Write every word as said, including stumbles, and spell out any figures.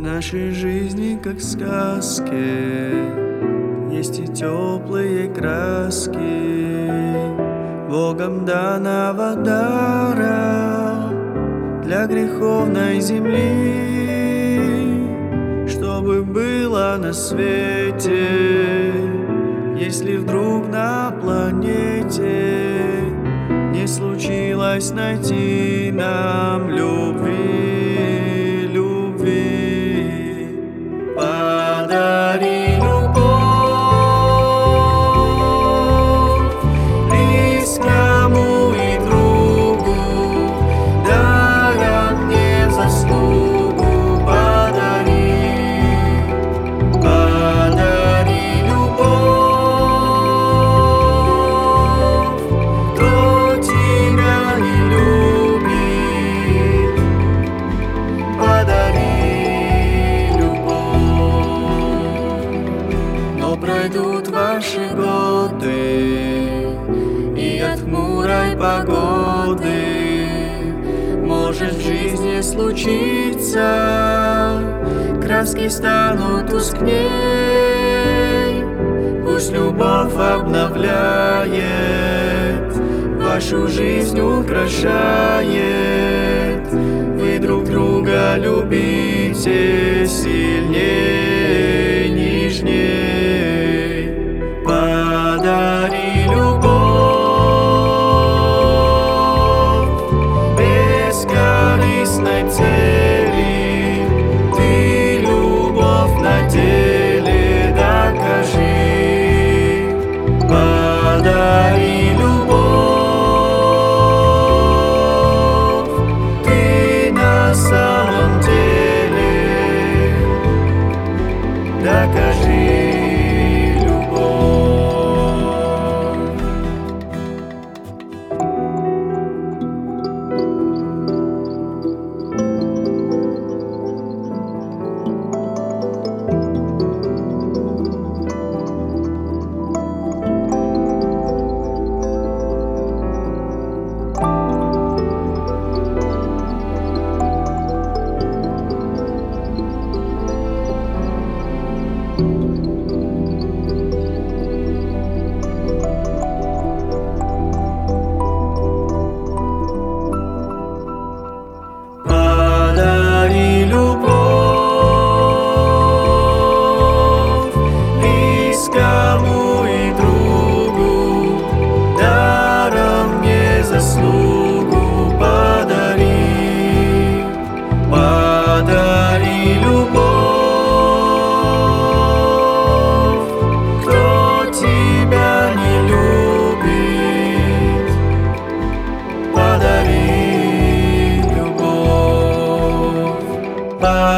нашей жизни, как в сказке, есть и теплые краски Богом данного дара для греховной земли, чтобы было на свете, если вдруг на планете не случилось найти нам любви, любви. Подари любовь близкому и другу, даром не заслугу. Подари, подари любовь, кто тебя не любит. Подари любовь. Но пройдут ваши годы, и от хмурой погоды может в жизни случиться, краски станут тускней. Пусть любовь обновляет, вашу жизнь украшает. Вы друг друга любите сильней, нежней. Подари любовь бескорыстной цели, ты любовь на деле докажи. Подари любовь, ты на самом деле докажи. Подари любовь близкому и другу, даром не заслугу. Подари, подари любовь, кто тебя не любит. Подари любовь.